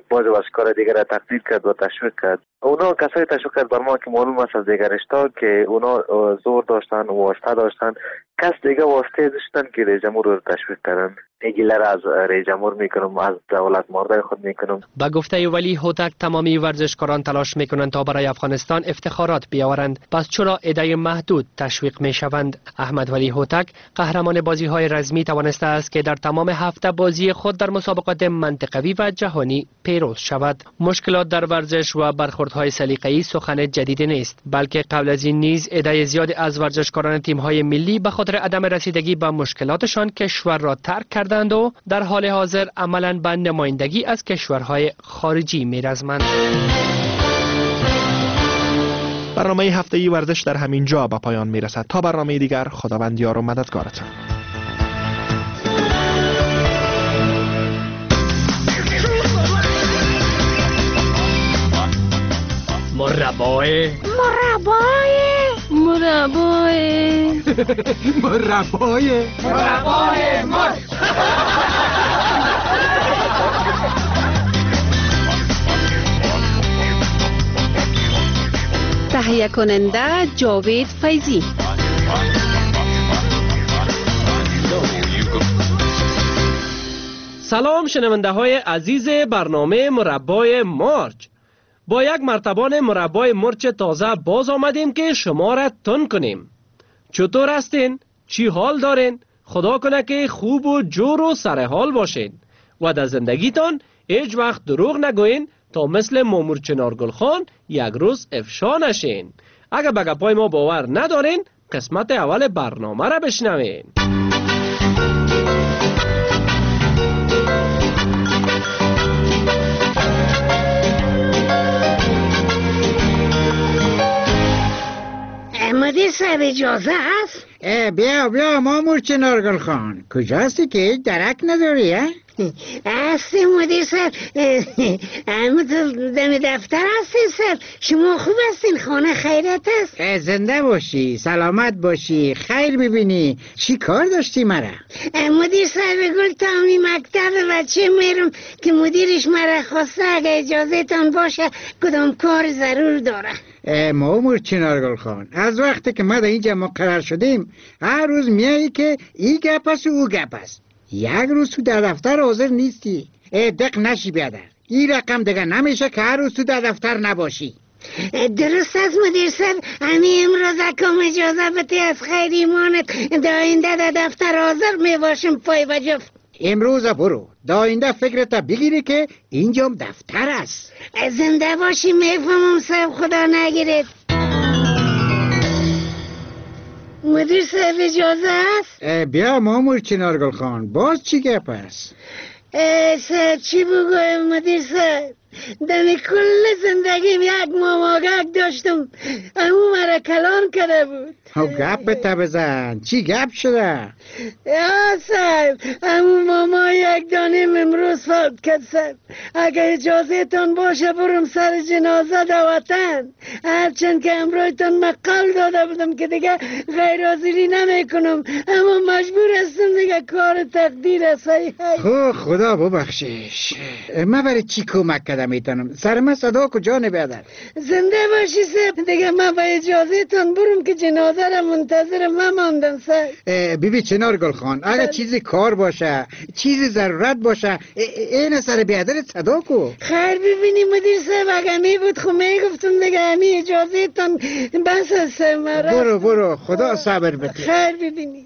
باز ورزشکار دیگر را تقدیر کرد و تشویق کرد. اونا کسایی تشویق کرد بر ما که معلوم است از دیگر رشته که اونا زور داشتن و واسطه داشتن، کس دیگه واسطه داشتن که رئیس جمهور رو تشویق کردن. ایگیلر از رئیس جمهور میکنم، از دولت مارده خود میکنم. با گفته ولی هوتک تمامی ورزشکاران تلاش میکنند تا برای افغانستان افتخارات بیاورند، پس چرا عده محدود تشویق میشوند؟ احمد ولی هوتک قهرمان بازی‌های رزمی توانسته است که در تمام 7 بازی خود در مسابقات منطقوی و جهانی پیروز شود. مشکلات در ورزش و برخوردهای سلیقه‌ای سخن جدید نیست، بلکه قبل از این نیز عده زیاد از ورزشکاران تیم‌های ملی به خاطر عدم رسیدگی به مشکلاتشان کشور را ترک کردند و در حال حاضر عملاً به نمایندگی از کشورهای خارجی می‌رزمند. برنامه هفته‌ای ورزش در همین جا به پایان میرسد. تا برنامه دیگر، خداوند یار و مددگارتان. مربای مرد. تهیه کننده جاوید فیضی. سلام شنونده های عزیز برنامه مربای مرچ. با یک مرتبان مربای مرچ تازه باز آمدیم که شما را تن کنیم. چطور هستین؟ چی حال دارین؟ خدا کنه که خوب و جور و سرحال باشین و در زندگیتان هیچ وقت دروغ نگوین تا مثل مامور چنارگل خان یک روز افشا نشین. اگر به گپای ما باور ندارین، قسمت اول برنامه را بشنوین. مدیر صاحب اجازه هست؟ بیا مامور چنارگل خان، کجا هستی که درک نداری؟ هستی مدیر صاحب، دم دفتر هستی صاحب. شما خوب هستین؟ خانه خیرت است؟ زنده باشی، سلامت باشی، خیر ببینی. چی کار داشتی مرا؟ مدیر صاحب گل تامی مکتب بچه میرم که مدیرش مرا خواسته اگه اجازه تان باشه کدام کار ضرور داره. مامور چنارگل خان، از وقتی که ما در اینجا مقرر شدیم هر روز میایی که این گپ است و او گپ است. یک روز تو در دفتر حاضر نیستی. دق نشی بیادر، این رقم دیگه نمیشه که هر روز تو در دفتر نباشی. درست است مدیر صاحب، همین امروز کم اجازه بده از خیر ایمانت داینده در دفتر حاضر میباشم پای و جفت. امروز برو داینده فکرت بگیری که اینجا دفتر است. زنده باشی. میفهمم صاحب، خدا نگیرید. مدیر صاحب اجازه است؟ بیا مامور چنارگل خان، باز چی گپ است؟ صاحب چی بگویم مدیر صاحب، دمی کل زندگیم یک ماماگک داشتم، امو مرا کلان کرده بود. گپ تا بزن، چی گپ شده؟ یا صاحب، امو ماما یک دانیم امروز فوت کرد صاحب. اگه اجازه تان باشه برم سر جنازه در وطن، هرچند که امروز تان مقال داده بودم که دیگه غیر حاضری نمی کنم، اما مجبور هستم دیگه، کار تقدیر است. خدا ببخشش، من برای چی کمک کردم ایتانم؟ سر من صدا کجا نبیادر؟ زنده باشی صاحب، دیگه من با اجازه تان برم که جنازه را منتظر من ماندم صاحب. بیبی چنارگل خان، اگه چیزی کار باشه، چیزی ضرورت باشه، این سر بیادر صدا کو. خیر ببینی مدیر صاحب، اگه می بود خو می گفتم دیگه، همی اجازه تان بس است مرا. برو خدا صبر بده. خیر ببینی.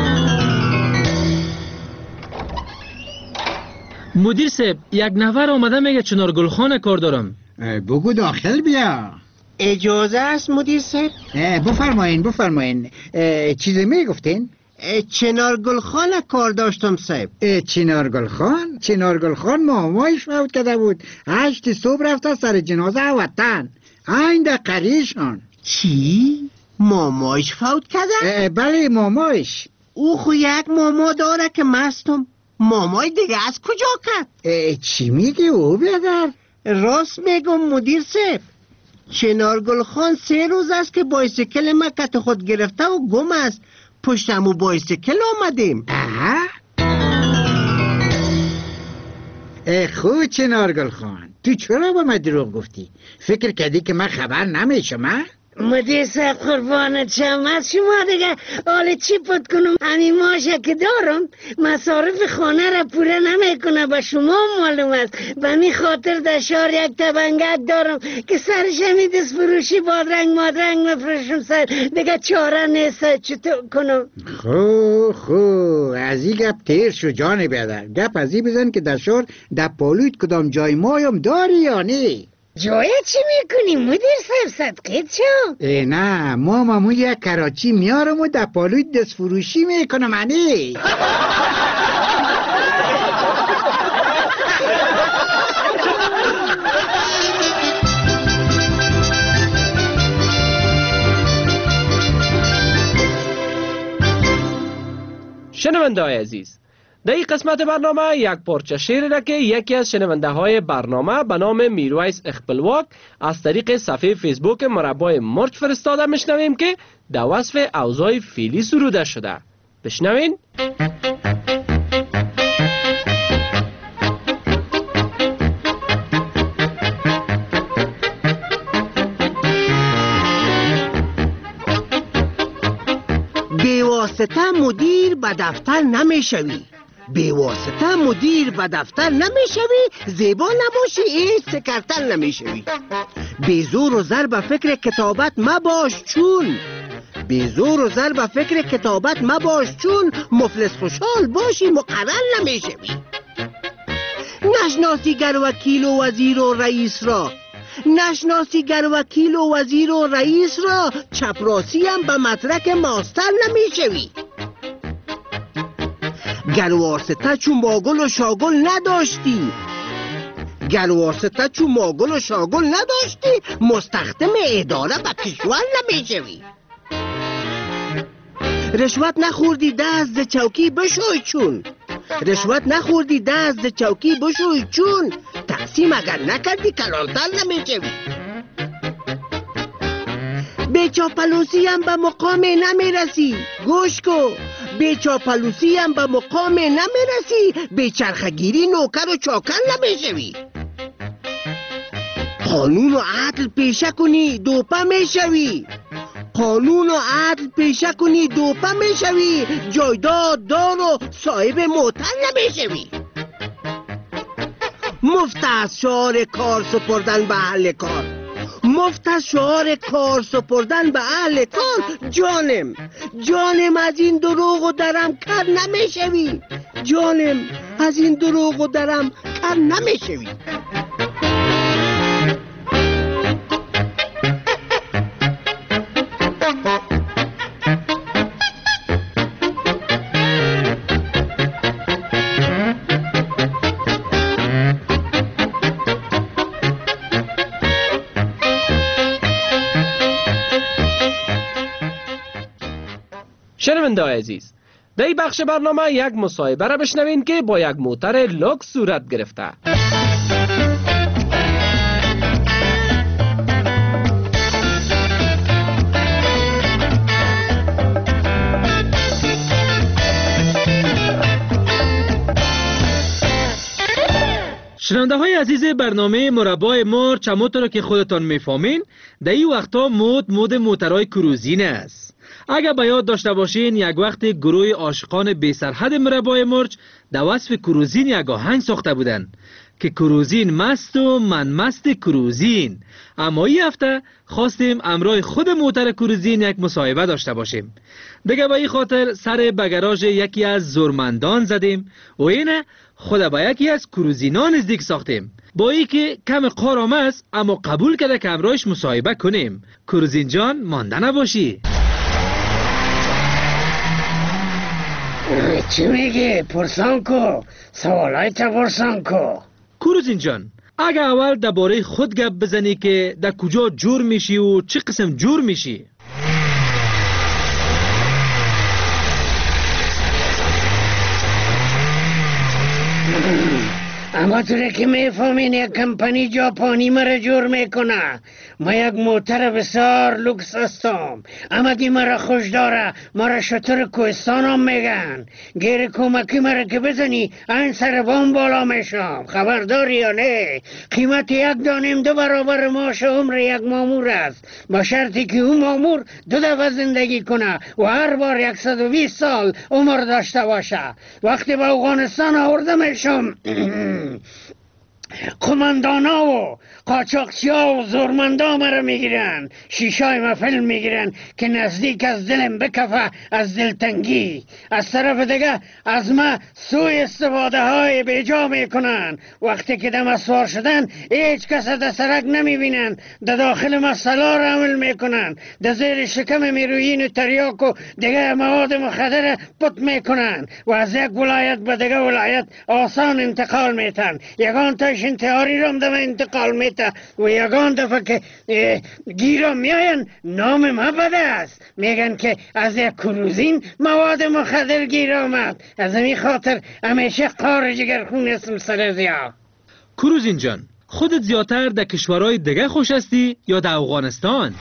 مدیر صاحب، یک نفر آمده میگه چنارگل خان کار دارم. بگو داخل بیا. اجازه است مدیر صاحب؟ بفرمایین. چیزی میگفتین؟ چنارگل خان کار داشتم صاحب. چنارگل خان مامایش فوت کرده بود، 8 صبح رفته سر جنازه وطن، این در قریشان. چی؟ مامایش فوت کرده؟ بله مامایش. او خو یک ماما داره که مستم، مامای دیگه از کجا کرد؟ چی میگی او بیادر؟ راست میگم مدیر صاحب، چنارگل خان 3 روز است که بایسیکل ما کت خود گرفته و گم است، پشتمو بایسیکل آمدیم. خود چنارگل خان، تو چرا با من دروغ گفتی؟ فکر کردی که من خبر نمیشم؟ مدیر صاحب قربانت شم، از شما دیگه حال چی پد کنم؟ همین ماشه که دارم مصارف خانه را پوره نمیکنه، به شما معلوم است. به می خاطر در شهر یک تبنگک دارم که سرش همی دست فروشی بادرنگ مادرنگ مفرشم سر، دیگه چاره نیست. چطور کنم؟ خو از این گپ تیر شو جان بیادر. گپ از این بزن که در شهر در پالویت کدام جای مایم داری یا نه؟ جای چی میکنی مدیر صاحب؟ صدقیت شو؟ نه، ما مامون یک کراچی میارم و در پالویت دست فروشی میکنم. انی شنونده های عزیز، در این قسمت برنامه یک پارچه شعر را که یکی از شنونده های برنامه به نام میرویس اخپلواک از طریق صفحه فیسبوک مربای مرچ فرستاده میشنویم که در وصف اوضاع فعلی سروده شده. بشنوین. بیواسطه مدیر به دفتر نمیشوی، بیواسطه مدیر به دفتر نمیشوی، زیبا نباشی هیچ سکرتر نمیشوی. بیزور و زر به فکر کتابت مباش چون، بیزور و زر به فکر کتابت مباش چون، مفلس خوشحال باشی مقرر نمیشوی. نشناسی گر وکیل و وزیر و رئیس را، نشناسی گر وکیل و وزیر و رئیس را، چپراسی هم به مدرک ماستر نمیشوی. گر واسطه چون ماگل و شاگل نداشتی، گر واسطه چون ماگل و شاگل نداشتی، مستخدم اداره به کشور نمیشوی. رشوت نخوردی دست ز چوکی بشوی چون، رشوت نخوردی دست ز چوکی بشوی چون، تقسیم اگر نکردی کلانتر نمیشوی. به چاپلوسی هم به مقام نمیرسی، گوش کو، به چاپلوسی هم به مقام نمیرسی، به چرخگیری نوکر و چاکر نمیشوی. قانون و عدل پیشه کنی دوپه میشوی، قانون و عدل پیشه کنی دوپه میشوی، جایداد دار و صاحب موتر نمیشوی. مفت از شعار کار سپردن به اهل کار، مفت از شعار کار سپردن به اهل کار. جانم جانم از این دروغ و درم کر نمیشوی، جانم از این دروغ و درم کر نمیشوی. شنونده عزیز، در این بخش برنامه یک مصاحبه را بشنوین که با یک موتر لوکس صورت گرفته. شنونده های عزیز برنامه مربای مرچ، همونطور که خودتان میفهمین در این وقتا مود موترهای کروزین است. اگر به یاد داشته باشین یک وقت گروه عاشقان بی سرحد مربای مرچ در وصف کروزین یک آهنگ ساخته بودن که کروزین مست و من مست کروزین. اما این هفته خواستیم امرای خود موتر کروزین یک مصاحبه داشته باشیم. دیگه به این خاطر سر به گراژ یکی از زورمندان زدیم و اینه خود با یکی از کروزینان نزدیک ساختیم. با ای که کم قارام است اما قبول کرده که امرایش مصاحبه کنیم. کروزین جان مانده نباشی. چی میگی؟ پرسان کو، سوالای تا پرسان کو. کروزین جان، اگه اول درباره خود گپ بزنی که در کجا جور میشی و چه قسم جور میشی؟ اما طوره که میفهمین یک کمپانی ژاپنی مرا جور میکنه. ما یک موتر بسیار لوکس هستم، اما که مرا خوش داره. مرا شتر کوهستان هم میگن. گیر کمکی مرا که بزنی این سر بام بالا میشم. خبرداری یا نه؟ قیمت یک دانیم 2 برابر معاش عمر یک مامور است، با شرطی که اون مامور 2 دفعه زندگی کنه و هر بار 120 سال عمر داشته باشه. وقتی به افغانستان آورده میشم قماندانا و قاچاقچیا و زورمندا مرا میگیرن، شیشای ما فیلم میگیرن که نزدیک از دلم بکفه از دلتنگی. از طرف دیگه از ما سوء استفاده های بیجا میکنن. وقتی که دم سوار شدن هیچ کس در سرک نمیبینن، در داخل ما سلار عمل میکنن، در زیر شکم میروین و تریاک و دیگه مواد مخدر پت میکنن و از یک ولایت به دیگه ولایت آسان انتقال میتن. یگان تاش انتحاری رام دم انتقال میته و یگان دفعه که گیرم میاین نام ما بده است، میگن که از یک کروزین مواد مخدر گیر آمد. از همین خاطر همیشه قار جگرخون اسم سر زیا. کروزین جان، خودت زیادتر در کشورهای دیگه خوش هستی یا در افغانستان؟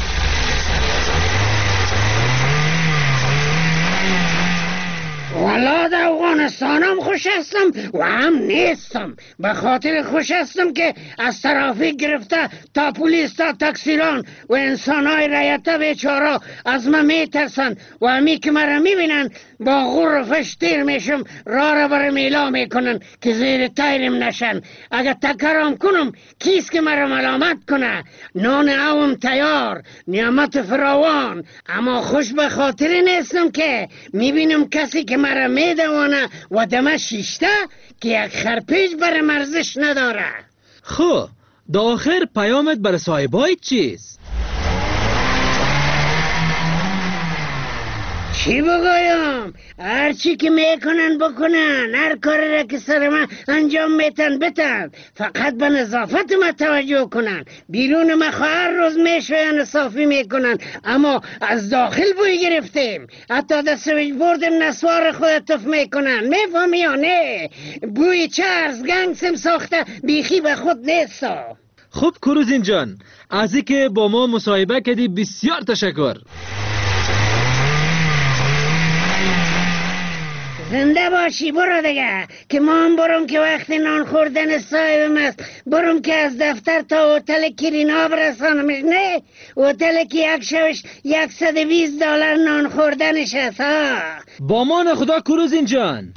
والا در افغانستان هم خوش هستم و هم نیستم. به خاطر خوش هستم که از ترافیک گرفته تا پلیس تا تاکسیران و انسانهای رایته بیچارا از من میترسن و همی که مرا میبینن با غور و فش تیر میشم، راه را برم ایلا میکنن که زیر تایرم نشن. اگر تکرام کنم کیست که مرا ملامت کنه؟ نان اوم تیار، نعمت فراوان، اما خوش به خاطر نیستم که میبینم کسی که مرا میدوانه و دمه شیشته که یک خرپیج بر مرزش نداره. خب دا آخر پیامت بر صاحبای چیست؟ چی بگویم؟ هر چی که میکنن بکنن، هر کاری را که سر من انجام میتن بتن، فقط به نظافت ما توجه کنن. بیرون ما هر روز میشوین صافی میکنن، اما از داخل بوی گرفتیم. حتی در سویج بردم نسوار خود تف میکنن. میفهمی یا نه؟ بوی چرز گنگسم ساخته بیخی به خود نیستا. خب کروزین جان، از این که با ما مصاحبه کردی بسیار تشکر. زنده باشی. برو دیگه که ما هم برم که وقت نان خوردن صاحبم است. برم که از دفتر تا هتل کرینا برسانمش. نه، هتل که یک شبش $120 نان خوردنش است. با مان خدا کروزین جان.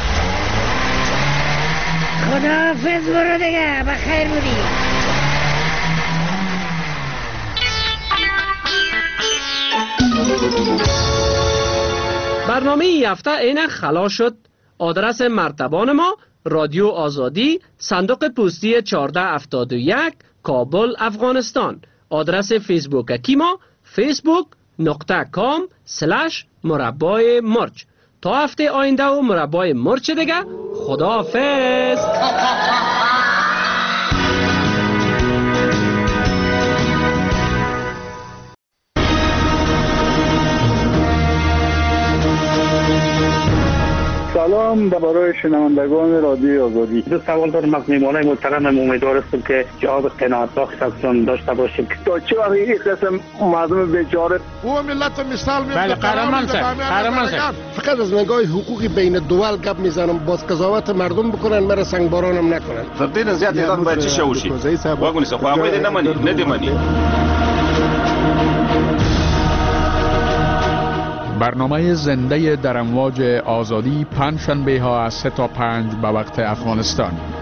خداحافظ. برو دیگه، بخیر بودی. برنامه این هفته اینک خلاص شد. آدرس مرتبان ما: رادیو آزادی، صندوق پستی 1471، کابل، افغانستان. آدرس فیسبوک ما: facebook.com/مربای مرچ. تا هفته آینده و مربای مرچ دیگه. خداحافظ. سلام برای شنوندگان رادیو آزادی. دو سوال دارم از میهمانای محترم. امیدوار هستم که جواب قناعت بخش ازشون داشته باشیم. تا چه وقت این قسم مردم بیچاره او ملت مثال میاد. بله قهرمان صاحب. فقط از نگاه حقوقی بین دول گپ میزنم. باز قضاوت مردم بکنن، مرا سنگ بارانم نکنن. فردین زیاد ایران باید چی شوشی؟ واگونی سه خو هغوی دې نمانی. برنامه زنده در امواج آزادی پنجشنبه ها از 3 تا 5 به وقت افغانستان.